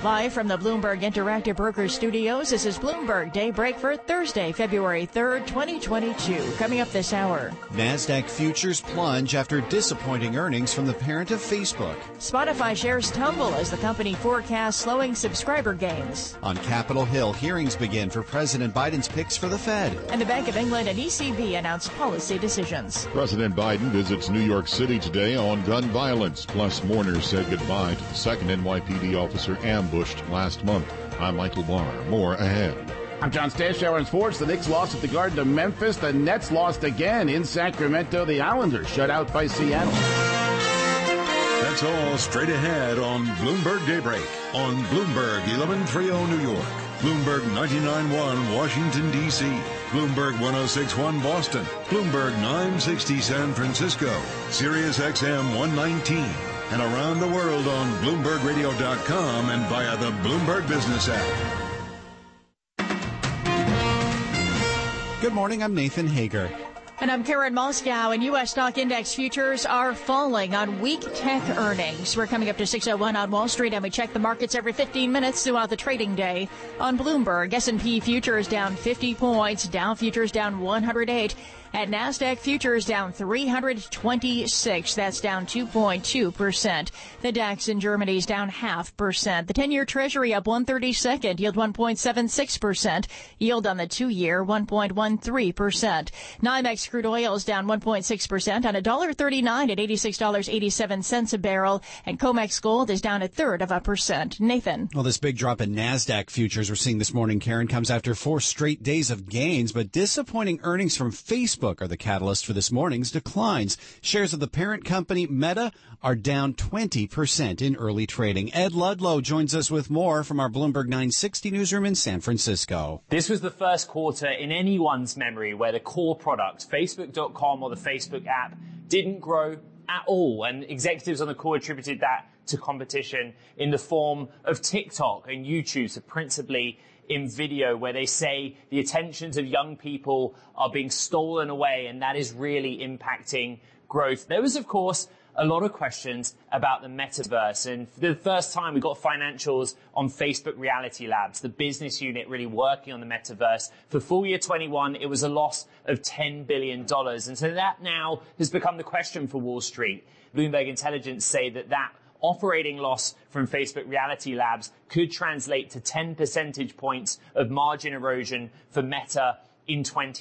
Live from the Bloomberg Interactive Brokers Studios, this is Bloomberg Daybreak for Thursday, February 3rd, 2022. Coming up this hour. NASDAQ futures plunge after disappointing earnings from the parent of Facebook. Spotify shares tumble as the company forecasts slowing subscriber gains. On Capitol Hill, hearings begin for President Biden's picks for the Fed. And the Bank of England and ECB announced policy decisions. President Biden visits New York City today on gun violence. Plus, mourners said goodbye to the second NYPD officer ambushed last month. I'm Michael Barr. More ahead. I'm John Stashower in sports. The Knicks lost at the Garden to Memphis. The Nets lost again in Sacramento. The Islanders shut out by Seattle. That's all straight ahead on Bloomberg Daybreak on Bloomberg 1130 New York, Bloomberg 99.1 Washington, D.C., Bloomberg 106.1 Boston, Bloomberg 960 San Francisco, Sirius XM 119, and around the world on BloombergRadio.com and via the Bloomberg Business app. Good morning, I'm Nathan Hager. And I'm Karen Moscow, and U.S. stock index futures are falling on weak tech earnings. We're coming up to 6:01 on Wall Street, and we check the markets every 15 minutes throughout the trading day. On Bloomberg, S&P futures down 50 points, Dow futures down 108. At NASDAQ, futures down 326. That's down 2.2%. The DAX in Germany is down 0.5%. The 10-year Treasury up 1/32, yield 1.76%. Yield on the 2-year, 1.13%. NYMEX crude oil is down 1.6% on $1.39 at $86.87 a barrel. And COMEX gold is down 0.33%. Nathan. Well, this big drop in NASDAQ futures we're seeing this morning, Karen, comes after 4 straight days of gains, but disappointing earnings from Facebook are the catalyst for this morning's declines. Shares of the parent company Meta are down 20% in early trading. Ed Ludlow joins us with more from our Bloomberg 960 newsroom in San Francisco. This was the first quarter in anyone's memory where the core product, Facebook.com or the Facebook app, didn't grow at all. And executives on the call attributed that to competition in the form of TikTok and YouTube, so principally in video, where they say the attentions of young people are being stolen away, and that is really impacting growth. There was, of course, a lot of questions about the metaverse, and for the first time we got financials on Facebook Reality Labs, the business unit really working on the metaverse. For full year 21, it was a loss of $10 billion, and so that now has become the question for Wall Street. Bloomberg Intelligence say that operating loss from Facebook Reality Labs could translate to 10 percentage points of margin erosion for Meta in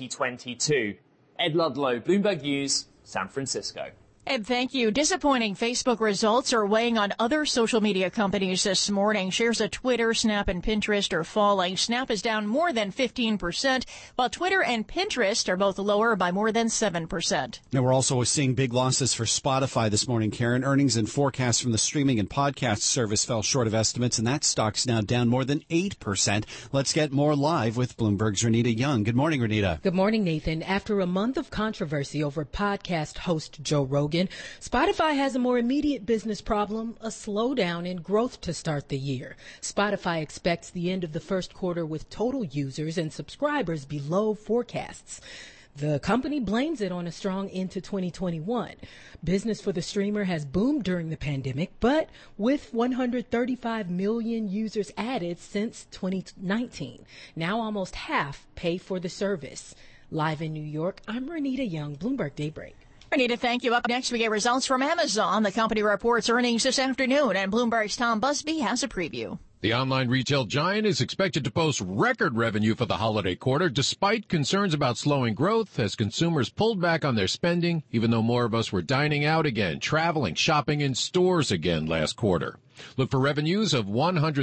2022. Ed Ludlow, Bloomberg News, San Francisco. Ed, thank you. Disappointing Facebook results are weighing on other social media companies this morning. Shares of Twitter, Snap, and Pinterest are falling. Snap is down more than 15%, while Twitter and Pinterest are both lower by more than 7%. Now, we're also seeing big losses for Spotify this morning, Karen. Earnings and forecasts from the streaming and podcast service fell short of estimates, and that stock's now down more than 8%. Let's get more live with Bloomberg's Renita Young. Good morning, Renita. Good morning, Nathan. After a month of controversy over podcast host Joe Rogan, Spotify has a more immediate business problem, a slowdown in growth to start the year. Spotify expects the end of the first quarter with total users and subscribers below forecasts. The company blames it on a strong end to 2021. Business for the streamer has boomed during the pandemic, but with 135 million users added since 2019. Now almost half pay for the service. Live in New York, I'm Renita Young, Bloomberg Daybreak. Renita, thank you. Up next, we get results from Amazon. The company reports earnings this afternoon, and Bloomberg's Tom Busby has a preview. The online retail giant is expected to post record revenue for the holiday quarter, despite concerns about slowing growth as consumers pulled back on their spending, even though more of us were dining out again, traveling, shopping in stores again last quarter. Look for revenues of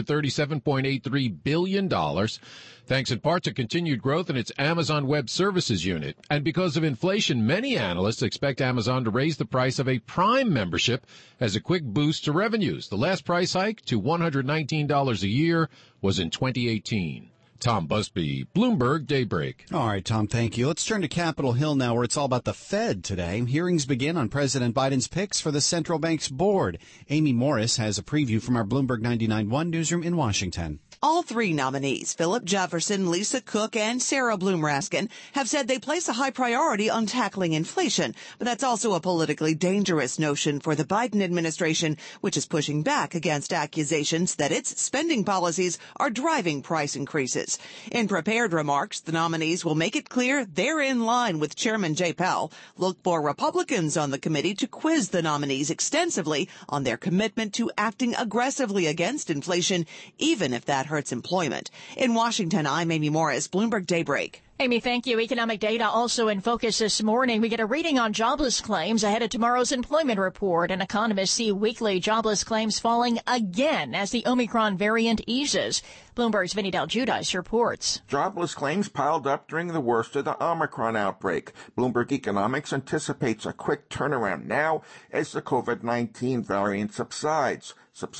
$137.83 billion, thanks in part to continued growth in its Amazon Web Services unit. And because of inflation, many analysts expect Amazon to raise the price of a Prime membership as a quick boost to revenues. The last price hike to $119 a year was in 2018. Tom Busby, Bloomberg Daybreak. All right, Tom, thank you. Let's turn to Capitol Hill now, where it's all about the Fed today. Hearings begin on President Biden's picks for the central bank's board. Amy Morris has a preview from our Bloomberg 99.1 newsroom in Washington. All three nominees, Philip Jefferson, Lisa Cook, and Sarah Bloom Raskin, have said they place a high priority on tackling inflation, but that's also a politically dangerous notion for the Biden administration, which is pushing back against accusations that its spending policies are driving price increases. In prepared remarks, the nominees will make it clear they're in line with Chairman Jay Powell. Look for Republicans on the committee to quiz the nominees extensively on their commitment to acting aggressively against inflation, even if that hurts employment. In Washington, I'm Amy Morris, Bloomberg Daybreak. Amy, thank you. Economic data also in focus this morning. We get a reading on jobless claims ahead of tomorrow's employment report, and economists see weekly jobless claims falling again as the Omicron variant eases. Bloomberg's Vinny Del Giudice reports. Jobless claims piled up during the worst of the Omicron outbreak. Bloomberg Economics anticipates a quick turnaround now as the COVID-19 variant subsides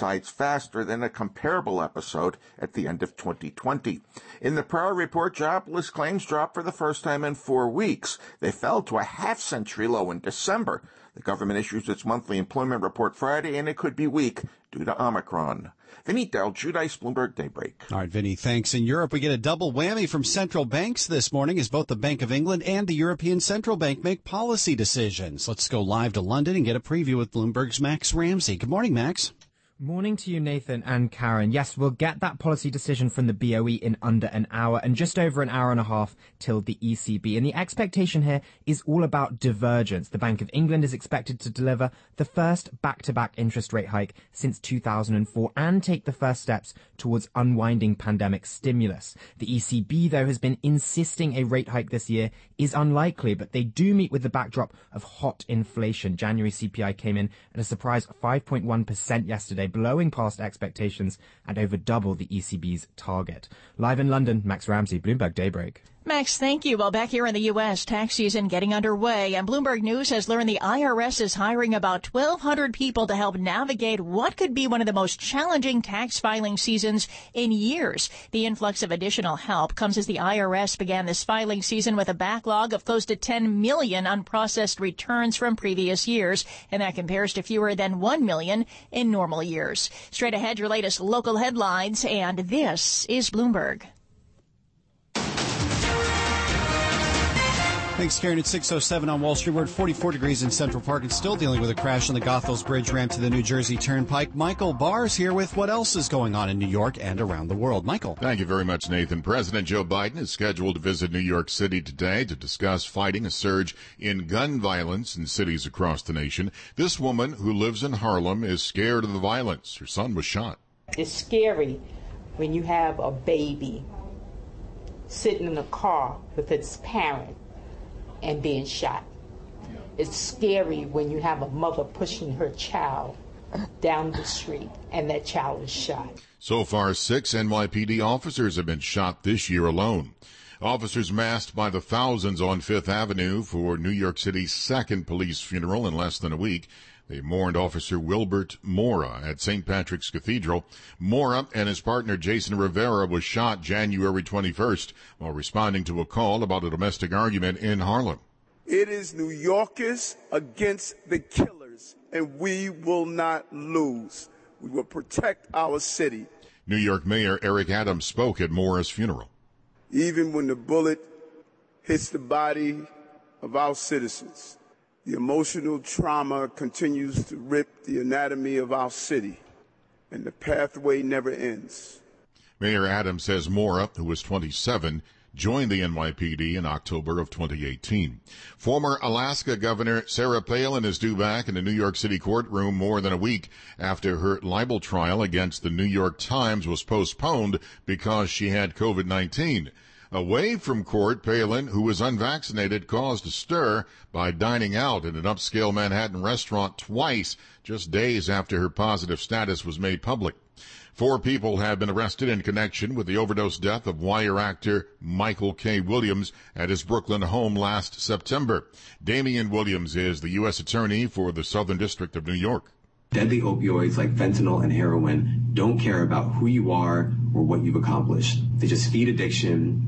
faster than a comparable episode at the end of 2020. In the prior report, jobless claims dropped for the first time in 4 weeks. They fell to a half-century low in December. The government issues its monthly employment report Friday, and it could be weak due to Omicron. Vinny Del Giudice, Bloomberg Daybreak. All right, Vinny, thanks. In Europe, we get a double whammy from central banks this morning as both the Bank of England and the European Central Bank make policy decisions. Let's go live to London and get a preview with Bloomberg's Max Ramsey. Good morning, Max. Morning to you, Nathan and Karen. Yes, we'll get that policy decision from the BOE in under an hour and just over an hour and a half till the ECB. And the expectation here is all about divergence. The Bank of England is expected to deliver the first back-to-back interest rate hike since 2004 and take the first steps towards unwinding pandemic stimulus. The ECB, though, has been insisting a rate hike this year is unlikely, but they do meet with the backdrop of hot inflation. January CPI came in at a surprise 5.1% yesterday, blowing past expectations and over double the ECB's target. Live in London, Max Ramsey, Bloomberg Daybreak. Max, thank you. Well, back here in the U.S., tax season getting underway, and Bloomberg News has learned the IRS is hiring about 1,200 people to help navigate what could be one of the most challenging tax filing seasons in years. The influx of additional help comes as the IRS began this filing season with a backlog of close to 10 million unprocessed returns from previous years, and that compares to fewer than 1 million in normal years. Straight ahead, your latest local headlines, and this is Bloomberg. Thanks, Karen. It's 6:07 on Wall Street. We're at 44 degrees in Central Park and still dealing with a crash on the Goethals Bridge ramp to the New Jersey Turnpike. Michael Barr's here with what else is going on in New York and around the world. Michael. Thank you very much, Nathan. President Joe Biden is scheduled to visit New York City today to discuss fighting a surge in gun violence in cities across the nation. This woman who lives in Harlem is scared of the violence. Her son was shot. It's scary when you have a baby sitting in a car with its parent and being shot. It's scary when you have a mother pushing her child down the street and that child is shot. So far, 6 NYPD officers have been shot this year alone. Officers massed by the thousands on Fifth Avenue for New York City's second police funeral in less than a week. They mourned Officer Wilbert Mora at St. Patrick's Cathedral. Mora and his partner Jason Rivera was shot January 21st while responding to a call about a domestic argument in Harlem. It is New Yorkers against the killers, and we will not lose. We will protect our city. New York Mayor Eric Adams spoke at Mora's funeral. Even when the bullet hits the body of our citizens, the emotional trauma continues to rip the anatomy of our city, and the pathway never ends. Mayor Adams says Mora, who was 27, joined the NYPD in October of 2018. Former Alaska Governor Sarah Palin is due back in the New York City courtroom more than a week after her libel trial against the New York Times was postponed because she had COVID-19. Away from court, Palin, who was unvaccinated, caused a stir by dining out at an upscale Manhattan restaurant twice, just days after her positive status was made public. 4 people have been arrested in connection with the overdose death of Wire actor Michael K. Williams at his Brooklyn home last September. Damian Williams is the U.S. Attorney for the Southern District of New York. Deadly opioids like fentanyl and heroin don't care about who you are or what you've accomplished. They just feed addiction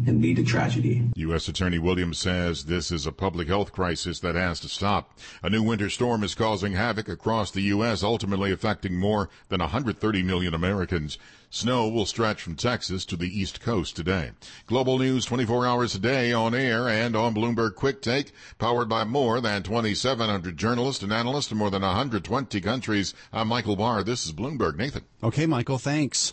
and lead to tragedy. U.S. Attorney Williams says this is a public health crisis that has to stop. A new winter storm is causing havoc across the U.S., ultimately affecting more than 130 million Americans. Snow will stretch from Texas to the East Coast today. Global news 24 hours a day on air and on Bloomberg Quick Take, powered by more than 2,700 journalists and analysts in more than 120 countries. I'm Michael Barr. This is Bloomberg. Nathan. Okay, Michael, thanks.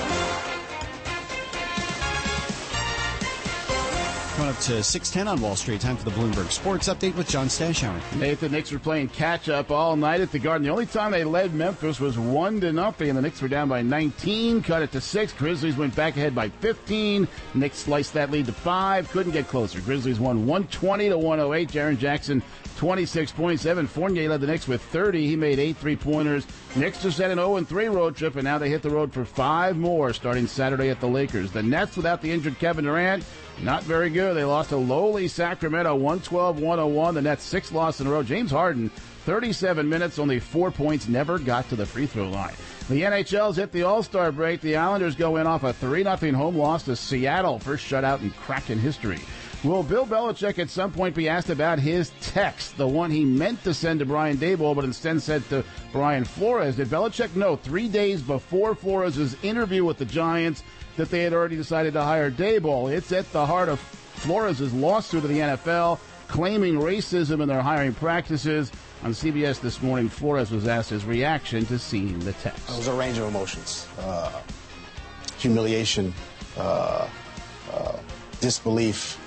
Coming up to 6:10 on Wall Street. Time for the Bloomberg Sports Update with John Stashower. Nathan, Knicks were playing catch-up all night at the Garden. The only time they led Memphis was 1-0. The Knicks were down by 19, cut it to 6. Grizzlies went back ahead by 15. Knicks sliced that lead to 5. Couldn't get closer. Grizzlies won 120-108. Jaren Jackson, 26 points. Evan Fournier led the Knicks with 30. He made 8 3-pointers. Knicks just had an 0-3 road trip, and now they hit the road for 5 more starting Saturday at the Lakers. The Nets, without the injured Kevin Durant, not very good. They lost to lowly Sacramento 112-101. The Nets' 6th loss in a row. James Harden, 37 minutes, only 4 points, never got to the free throw line. The NHL's hit the All-Star break. The Islanders go in off a 3-0 home loss to Seattle. First shutout in Kraken history. Will Bill Belichick at some point be asked about his text, the one he meant to send to Brian Daboll but instead sent to Brian Flores? Did Belichick know 3 days before Flores' interview with the Giants that they had already decided to hire Daboll? It's at the heart of Flores' lawsuit to the NFL, claiming racism in their hiring practices. On CBS this morning, Flores was asked his reaction to seeing the text. It was a range of emotions. Humiliation, disbelief,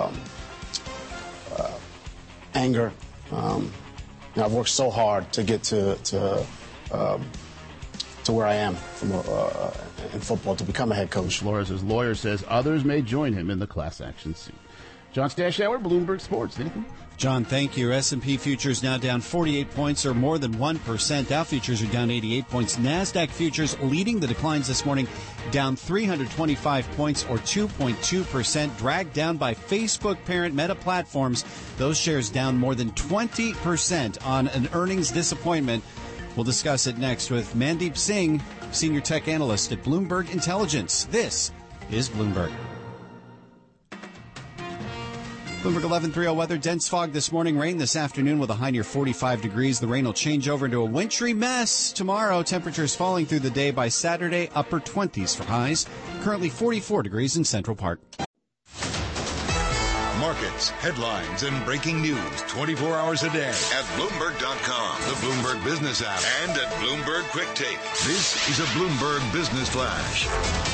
anger. I've worked so hard to get to where I am in football, to become a head coach. Flores' lawyer says others may join him in the class action suit. John Stashower, Bloomberg Sports. Nathan? John, thank you. S&P futures now down 48 points, or more than 1%. Dow futures are down 88 points. NASDAQ futures leading the declines this morning, down 325 points, or 2.2%, dragged down by Facebook parent Meta Platforms. Those shares down more than 20% on an earnings disappointment. We'll discuss it next with Mandeep Singh, senior tech analyst at Bloomberg Intelligence. This is Bloomberg. Bloomberg 11:30 weather. Dense fog this morning. Rain this afternoon with a high near 45 degrees. The rain will change over into a wintry mess tomorrow. Temperatures falling through the day. By Saturday, upper 20s for highs. Currently 44 degrees in Central Park. Markets, headlines, and breaking news 24 hours a day at Bloomberg.com, the Bloomberg Business app, and at Bloomberg Quick Take. This is a Bloomberg Business Flash.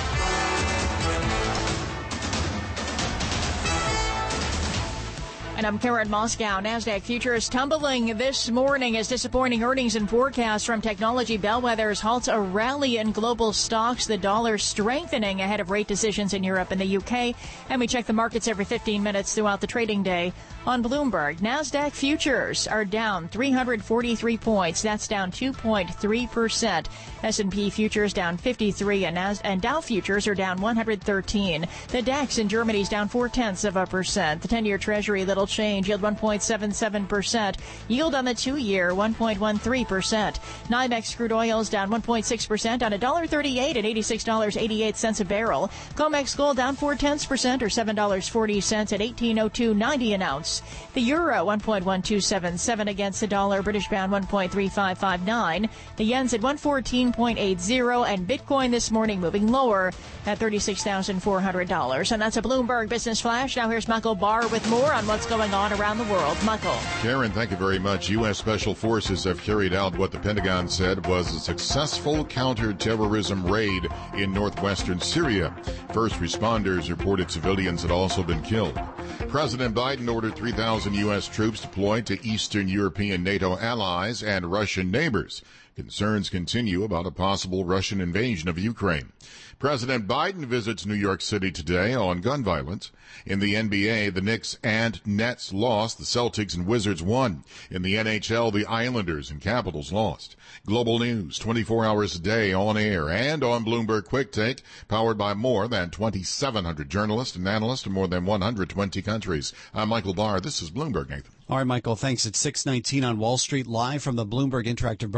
And I'm Karen Moscow. NASDAQ futures tumbling this morning as disappointing earnings and forecasts from technology bellwethers halts a rally in global stocks. The dollar strengthening ahead of rate decisions in Europe and the UK. And we check the markets every 15 minutes throughout the trading day on Bloomberg. NASDAQ futures are down 343 points. That's down 2.3%. S&P futures down 53 and Dow futures are down 113. The DAX in Germany is down 0.4%. The 10-year Treasury little change, yield 1.77%. Yield on the 2-year 1.13%. NYMEX crude oil is down 1.6% on $1.38 at $86.88 a barrel. COMEX gold down 0.4% or $7.40 at $18.0290 an ounce. The euro 1.1277 against the dollar. British pound 1.3559. The yen's at 114.80, and Bitcoin this morning moving lower at $36,400. And that's a Bloomberg Business Flash. Now here's Michael Barr with more on what's going on around the world. Michael. Karen, thank you very much. U.S. Special Forces have carried out what the Pentagon said was a successful counterterrorism raid in northwestern Syria. First responders reported civilians had also been killed. President Biden ordered 3,000 U.S. troops deployed to Eastern European NATO allies and Russian neighbors. Concerns continue about a possible Russian invasion of Ukraine. President Biden visits New York City today on gun violence. In the NBA, the Knicks and Nets lost. The Celtics and Wizards won. In the NHL, the Islanders and Capitals lost. Global news 24 hours a day on air and on Bloomberg Quick Take, powered by more than 2,700 journalists and analysts in more than 120 countries. I'm Michael Barr. This is Bloomberg, Nathan. All right, Michael, thanks. It's 6:19 on Wall Street, live from the Bloomberg Interactive Brokers studio.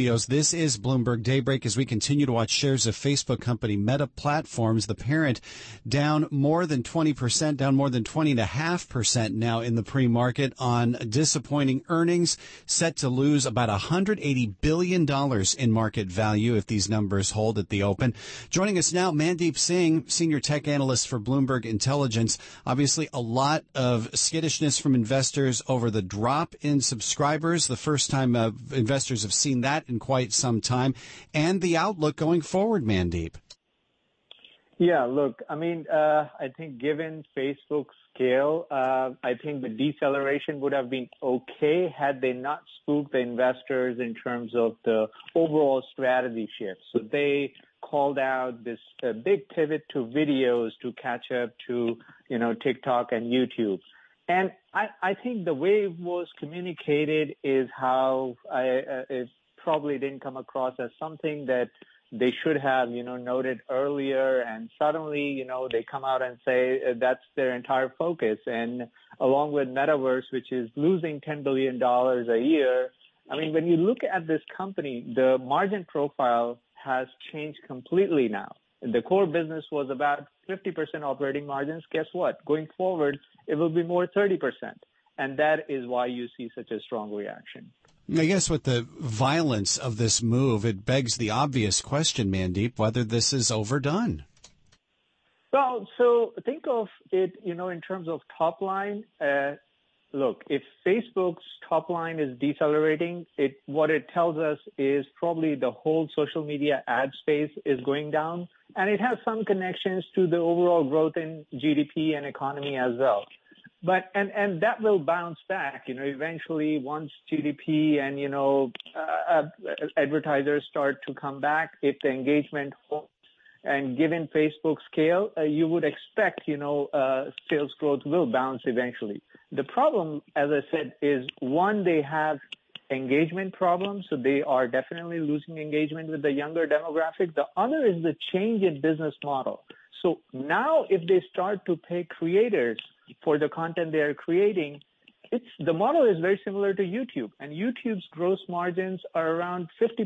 studios. This is Bloomberg Daybreak as we continue to watch shares of Facebook company Meta Platforms, the parent, down more than 20%, down more than 20.5% now in the pre-market on disappointing earnings, set to lose about $180 billion in market value if these numbers hold at the open. Joining us now, Mandeep Singh, senior tech analyst for Bloomberg Intelligence. Obviously, a lot of skittishness from investors over the drop in subscribers, the first time investors have seen that in quite some time, and the outlook going forward, Mandeep. Yeah, look, I mean, I think given Facebook's scale, I think the deceleration would have been okay had they not spooked the investors in terms of the overall strategy shift. So they called out this big pivot to videos to catch up to, TikTok and YouTube. And I think the way it was communicated is how it probably didn't come across as something that they should have, noted earlier. And suddenly, they come out and say that's their entire focus. And along with Metaverse, which is losing $10 billion a year, I mean, when you look at this company, the margin profile has changed completely now. The core business was about 50% operating margins. Guess what? Going forward, it will be more 30%. And that is why you see such a strong reaction. I guess with the violence of this move, it begs the obvious question, Mandeep, whether this is overdone. Well, so think of it, in terms of top line. Look, if Facebook's top line is decelerating, what it tells us is probably the whole social media ad space is going down. And it has some connections to the overall growth in GDP and economy as well. But and that will bounce back, eventually once GDP and, advertisers start to come back, if the engagement holds. And given Facebook's scale, you would expect, sales growth will bounce eventually. The problem, as I said, is one, they have engagement problems. So they are definitely losing engagement with the younger demographic. The other is the change in business model. So now if they start to pay creators for the content they are creating, the model is very similar to YouTube. And YouTube's gross margins are around 50%,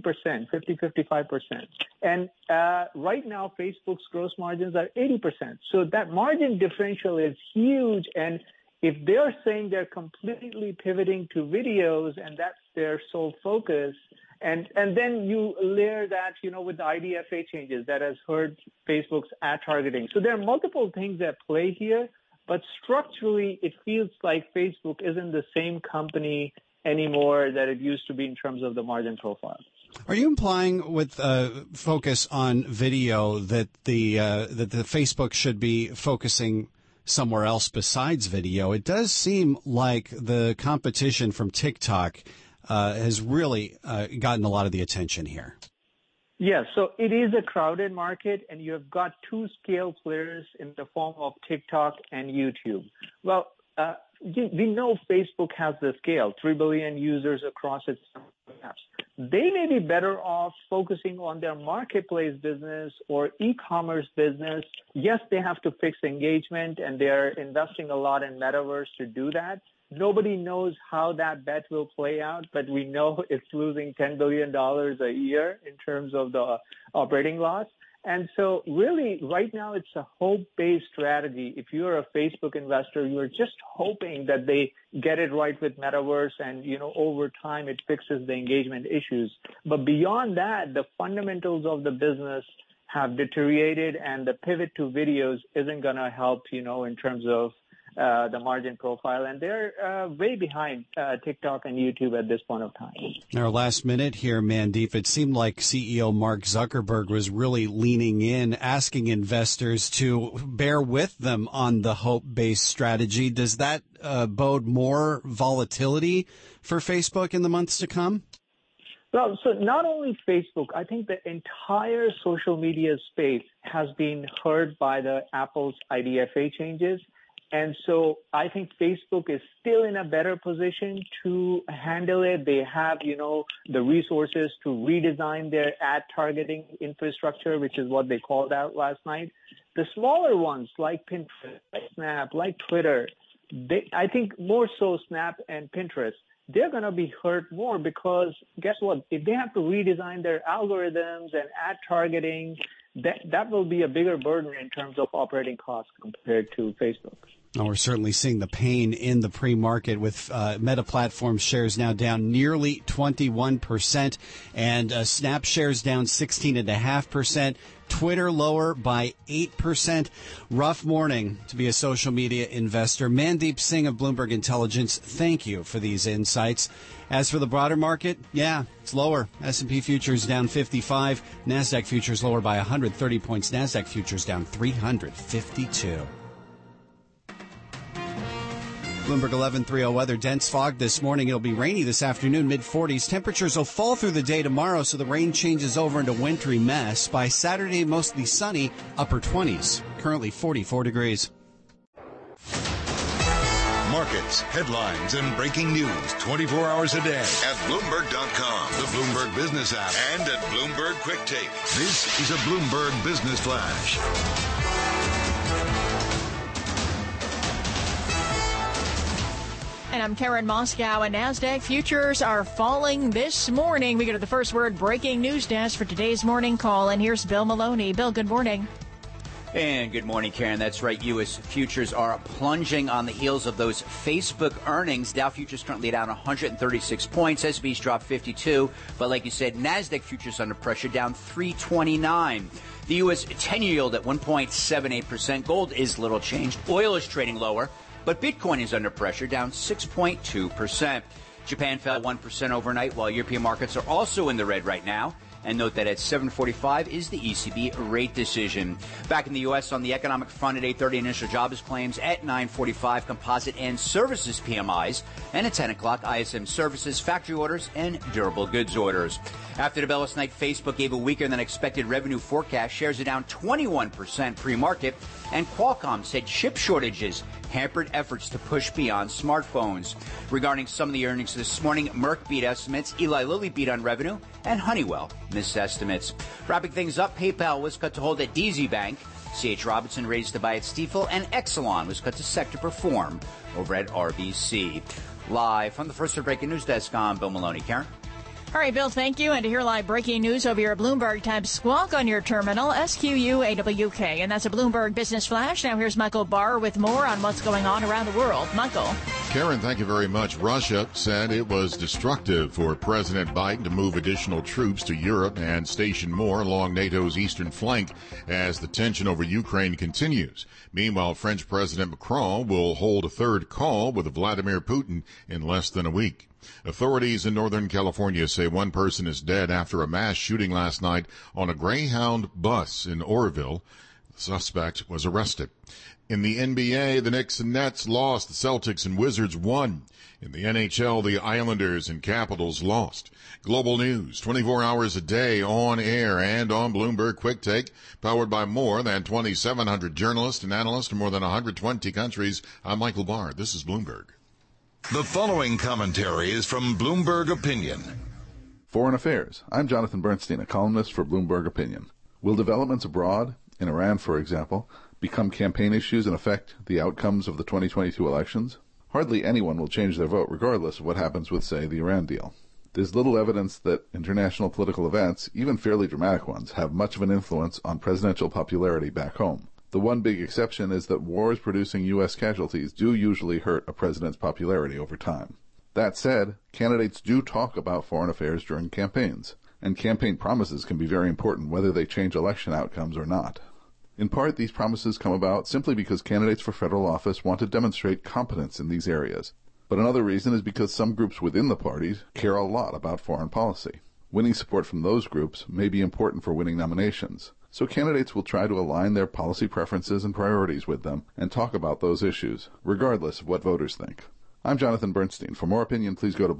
55%. And right now, Facebook's gross margins are 80%. So that margin differential is huge. And if they're saying they're completely pivoting to videos and that's their sole focus, and then you layer that, with the IDFA changes that has hurt Facebook's ad targeting. So there are multiple things at play here. But structurally, it feels like Facebook isn't the same company anymore that it used to be in terms of the margin profile. Are you implying with focus on video that the Facebook should be focusing somewhere else besides video? It does seem like the competition from TikTok has really gotten a lot of the attention here. Yeah, so it is a crowded market, and you have got two scale players in the form of TikTok and YouTube. Well, we know Facebook has the scale, 3 billion users across its apps. They may be better off focusing on their marketplace business or e-commerce business. Yes, they have to fix engagement, and they're investing a lot in Metaverse to do that. Nobody knows how that bet will play out, but we know it's losing $10 billion a year in terms of the operating loss. And so really right now it's a hope-based strategy. If you're a Facebook investor, you're just hoping that they get it right with Metaverse and, over time it fixes the engagement issues. But beyond that, the fundamentals of the business have deteriorated, and the pivot to videos isn't going to help, in terms of the margin profile, and they're way behind TikTok and YouTube at this point of time. Our last minute here, Mandeep, it seemed like CEO Mark Zuckerberg was really leaning in, asking investors to bear with them on the hope-based strategy. Does that bode more volatility for Facebook in the months to come? Well, so not only Facebook, I think the entire social media space has been hurt by the Apple's IDFA changes. And so I think Facebook is still in a better position to handle it. They have, the resources to redesign their ad targeting infrastructure, which is what they called out last night. The smaller ones like Pinterest, like Snap, like Twitter, I think more so Snap and Pinterest, they're going to be hurt more because guess what? If they have to redesign their algorithms and ad targeting, that will be a bigger burden in terms of operating costs compared to Facebook. Well, we're certainly seeing the pain in the pre-market with Meta Platforms shares now down nearly 21% and Snap shares down 16.5%. Twitter lower by 8%. Rough morning to be a social media investor. Mandeep Singh of Bloomberg Intelligence, thank you for these insights. As for the broader market, it's lower. S&P futures down 55. NASDAQ futures lower by 130 points. NASDAQ futures down 352. Bloomberg 11:30 weather. Dense fog this morning. It'll be rainy this afternoon, mid-40s. Temperatures will fall through the day tomorrow, so the rain changes over into wintry mess. By Saturday, mostly sunny, upper 20s. Currently 44 degrees. Markets, headlines, and breaking news 24 hours a day at Bloomberg.com, the Bloomberg Business app, and at Bloomberg Quick Take. This is a Bloomberg Business Flash. And I'm Karen Moscow, and NASDAQ futures are falling this morning. We go to the First Word breaking news desk for today's morning call, and here's Bill Maloney. Bill, good morning. And good morning, Karen. That's right. U.S. futures are plunging on the heels of those Facebook earnings. Dow futures currently down 136 points. S&P's dropped 52. But like you said, NASDAQ futures under pressure, down 329. The U.S. 10-year yield at 1.78%. Gold is little changed. Oil is trading lower. But Bitcoin is under pressure, down 6.2%. Japan fell 1% overnight, while European markets are also in the red right now. And note that at 7:45 is the ECB rate decision. Back in the U.S. on the economic front at 8:30, initial jobs claims. At 9:45, composite and services PMIs. And at 10 o'clock, ISM services, factory orders, and durable goods orders. After the bell last night, Facebook gave a weaker than expected revenue forecast. Shares are down 21% pre-market. And Qualcomm said chip shortages hampered efforts to push beyond smartphones. Regarding some of the earnings this morning, Merck beat estimates, Eli Lilly beat on revenue, and Honeywell missed estimates. Wrapping things up, PayPal was cut to hold at DZ Bank. C.H. Robinson raised to buy at Stifel, and Exelon was cut to sector perform over at RBC. Live from the First Word breaking news desk, I'm Bill Maloney. Karen? All right, Bill, thank you. And to hear live breaking news over your Bloomberg, type squawk on your terminal, SQUAWK. And that's a Bloomberg Business Flash. Now here's Michael Barr with more on what's going on around the world. Michael. Karen, thank you very much. Russia said it was destructive for President Biden to move additional troops to Europe and station more along NATO's eastern flank as the tension over Ukraine continues. Meanwhile, French President Macron will hold a third call with Vladimir Putin in less than a week. Authorities in Northern California say one person is dead after a mass shooting last night on a Greyhound bus in Oroville. The suspect was arrested. In the NBA, the Knicks and Nets lost. The Celtics and Wizards won. In the NHL, the Islanders and Capitals lost. Global news, 24 hours a day on air and on Bloomberg Quick Take, powered by more than 2,700 journalists and analysts in more than 120 countries. I'm Michael Barr. This is Bloomberg. The following commentary is from Bloomberg Opinion. Foreign Affairs. I'm Jonathan Bernstein, a columnist for Bloomberg Opinion. Will developments abroad, in Iran for example, become campaign issues and affect the outcomes of the 2022 elections? Hardly anyone will change their vote regardless of what happens with, say, the Iran deal. There's little evidence that international political events, even fairly dramatic ones, have much of an influence on presidential popularity back home. The one big exception is that wars producing U.S. casualties do usually hurt a president's popularity over time. That said, candidates do talk about foreign affairs during campaigns, and campaign promises can be very important whether they change election outcomes or not. In part, these promises come about simply because candidates for federal office want to demonstrate competence in these areas. But another reason is because some groups within the parties care a lot about foreign policy. Winning support from those groups may be important for winning nominations. So candidates will try to align their policy preferences and priorities with them and talk about those issues, regardless of what voters think. I'm Jonathan Bernstein. For more opinion, please go to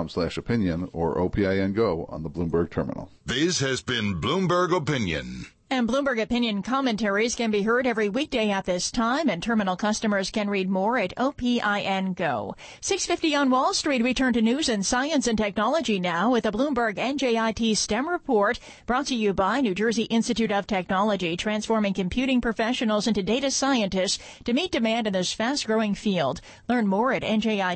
Bloomberg.com/opinion or OPIN Go on the Bloomberg terminal. This has been Bloomberg Opinion. And Bloomberg Opinion commentaries can be heard every weekday at this time, and terminal customers can read more at OPIN Go. 6:50 on Wall Street. We turn to news and science and technology now with a Bloomberg NJIT STEM report brought to you by New Jersey Institute of Technology, transforming computing professionals into data scientists to meet demand in this fast-growing field. Learn more at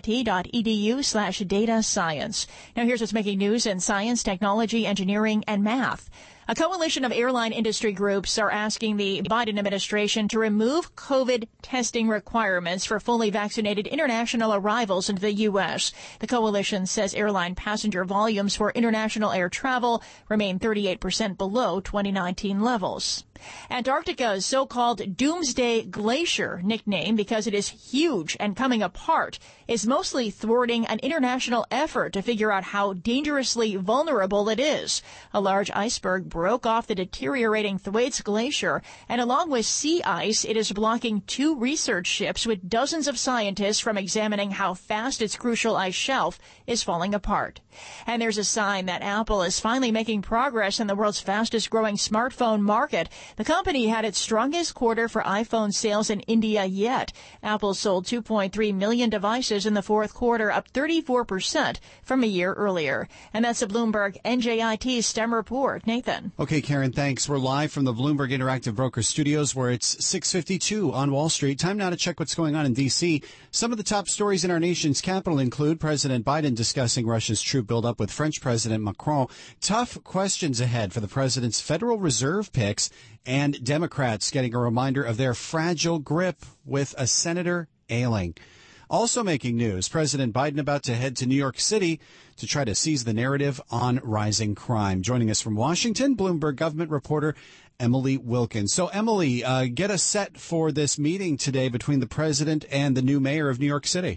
njit.edu/data science. Now here's what's making news in science, technology, engineering, and math. A coalition of airline industry groups are asking the Biden administration to remove COVID testing requirements for fully vaccinated international arrivals into the U.S. The coalition says airline passenger volumes for international air travel remain 38% below 2019 levels. Antarctica's so-called Doomsday Glacier, nicknamed because it is huge and coming apart, is mostly thwarting an international effort to figure out how dangerously vulnerable it is. A large iceberg broke off the deteriorating Thwaites Glacier, and along with sea ice, it is blocking 2 research ships with dozens of scientists from examining how fast its crucial ice shelf is falling apart. And there's a sign that Apple is finally making progress in the world's fastest-growing smartphone market. The company had its strongest quarter for iPhone sales in India yet. Apple sold 2.3 million devices in the fourth quarter, up 34% from a year earlier. And that's a Bloomberg NJIT STEM report. Nathan. Okay, Karen, thanks. We're live from the Bloomberg Interactive Broker Studios where it's 6:52 on Wall Street. Time now to check what's going on in D.C. Some of the top stories in our nation's capital include President Biden discussing Russia's troop buildup with French President Macron. Tough questions ahead for the president's Federal Reserve picks, and Democrats getting a reminder of their fragile grip with a senator ailing. Also making news, President Biden about to head to New York City to try to seize the narrative on rising crime. Joining us from Washington, Bloomberg government reporter Emily Wilkins. So, Emily, get us set for this meeting today between the president and the new mayor of New York City.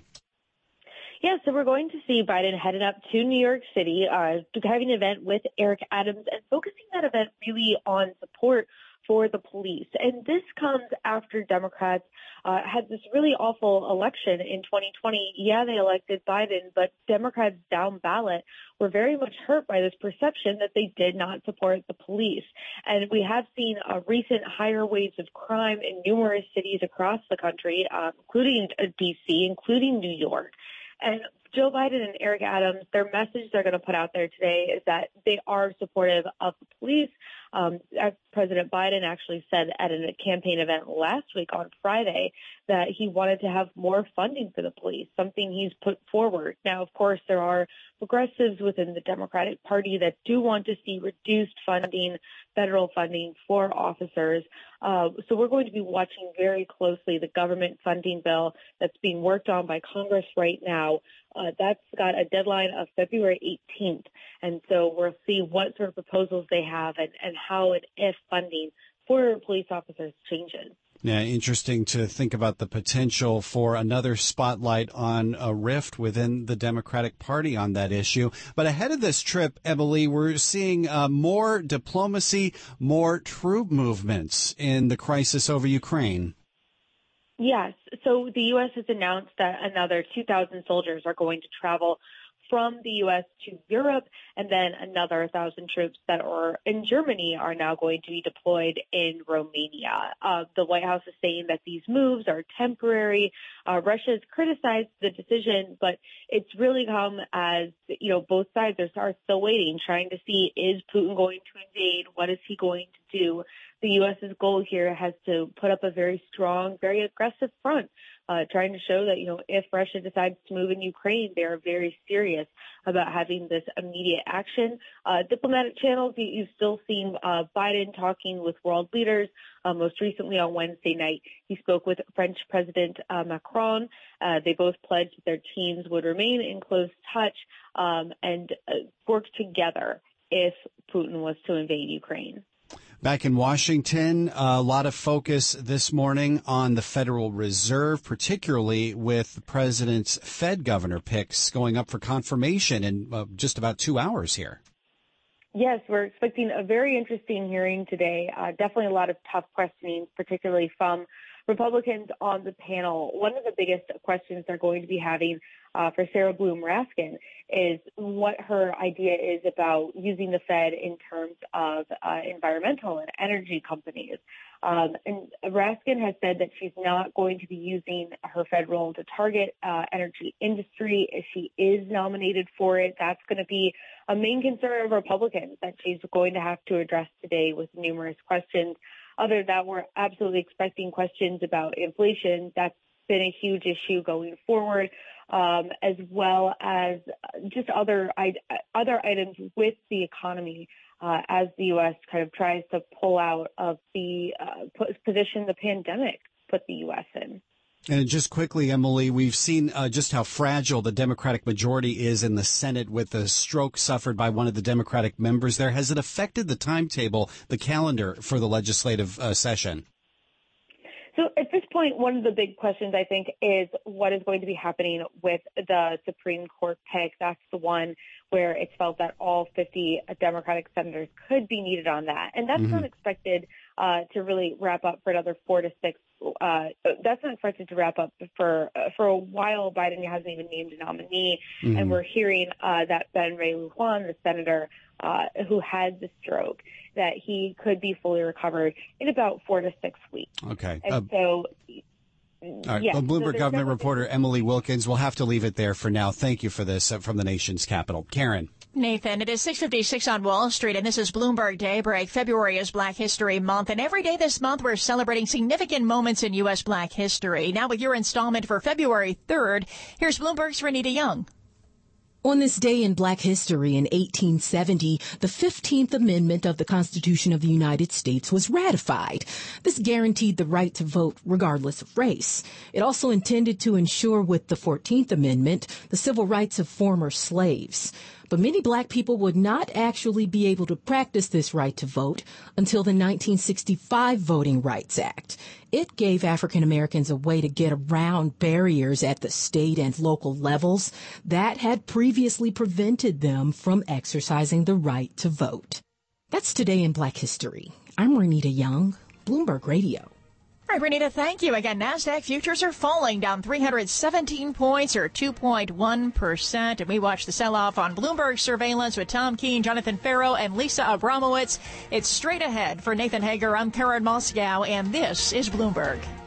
Yeah, so we're going to see Biden headed up to New York City, having an event with Eric Adams and focusing that event really on support for the police. And this comes after Democrats had this really awful election in 2020. Yeah, they elected Biden, but Democrats down ballot were very much hurt by this perception that they did not support the police. And we have seen recent higher waves of crime in numerous cities across the country, including D.C., including New York. And Joe Biden and Eric Adams, their message they're going to put out there today is that they are supportive of the police. President Biden actually said at a campaign event last week on Friday that he wanted to have more funding for the police, something he's put forward. Now, of course, there are progressives within the Democratic Party that do want to see reduced funding, federal funding for officers. So we're going to be watching very closely the government funding bill that's being worked on by Congress right now. That's got a deadline of February 18th. And so we'll see what sort of proposals they have and how and if funding for police officers changes. Yeah, interesting to think about the potential for another spotlight on a rift within the Democratic Party on that issue. But ahead of this trip, Emily, we're seeing more diplomacy, more troop movements in the crisis over Ukraine. Yes. So the U.S. has announced that another 2,000 soldiers are going to travel from the U.S. to Europe, and then another 1,000 troops that are in Germany are now going to be deployed in Romania. The White House is saying that these moves are temporary. Russia has criticized the decision, but it's really come as, both sides are still waiting, trying to see, is Putin going to invade? What is he going to do? The U.S.'s goal here has to put up a very strong, very aggressive front, trying to show that, if Russia decides to move in Ukraine, they are very serious about having this immediate action. Diplomatic channels, you've still seen Biden talking with world leaders. Most recently on Wednesday night, he spoke with French President Macron. They both pledged that their teams would remain in close touch and work together if Putin was to invade Ukraine. Back in Washington, a lot of focus this morning on the Federal Reserve, particularly with the president's Fed governor picks going up for confirmation in just about 2 hours here. Yes, we're expecting a very interesting hearing today. Definitely a lot of tough questioning, particularly from Republicans on the panel, one of the biggest questions they're going to be having for Sarah Bloom Raskin is what her idea is about using the Fed in terms of environmental and energy companies. And Raskin has said that she's not going to be using her Fed role to target energy industry. If she is nominated for it, that's going to be a main concern of Republicans that she's going to have to address today with numerous questions. Other than that, we're absolutely expecting questions about inflation. That's been a huge issue going forward, as well as just other items with the economy as the U.S. kind of tries to pull out of the position the pandemic put the U.S. in. And just quickly, Emily, we've seen just how fragile the Democratic majority is in the Senate with the stroke suffered by one of the Democratic members there. Has it affected the timetable, the calendar for the legislative session? So at this point, one of the big questions, I think, is what is going to be happening with the Supreme Court pick. That's the one where it's felt that all 50 Democratic senators could be needed on that. And that's not expected to really wrap up for another 4 to 6. That's not expected to wrap up for a while. Biden hasn't even named a nominee. And we're hearing that Ben Ray Lujan, the senator who had the stroke, that he could be fully recovered in about 4 to 6 weeks. Okay. And so, all right. Well, Bloomberg government reporter Emily Wilkins, we'll have to leave it there for now. Thank you for this from the nation's capital. Karen. Nathan, it is 6:56 on Wall Street, and this is Bloomberg Daybreak. February is Black History Month, and every day this month we're celebrating significant moments in U.S. Black history. Now with your installment for February 3rd, here's Bloomberg's Renita Young. On this day in Black history in 1870, the 15th Amendment of the Constitution of the United States was ratified. This guaranteed the right to vote regardless of race. It also intended to ensure with the 14th Amendment the civil rights of former slaves. But many black people would not actually be able to practice this right to vote until the 1965 Voting Rights Act. It gave African Americans a way to get around barriers at the state and local levels that had previously prevented them from exercising the right to vote. That's today in Black history. I'm Renita Young, Bloomberg Radio. All right, Renita, thank you. Again, NASDAQ futures are falling, down 317 points or 2.1%. And we watch the sell-off on Bloomberg Surveillance with Tom Keene, Jonathan Farrow, and Lisa Abramowitz. It's straight ahead for Nathan Hager. I'm Karen Moscow, and this is Bloomberg.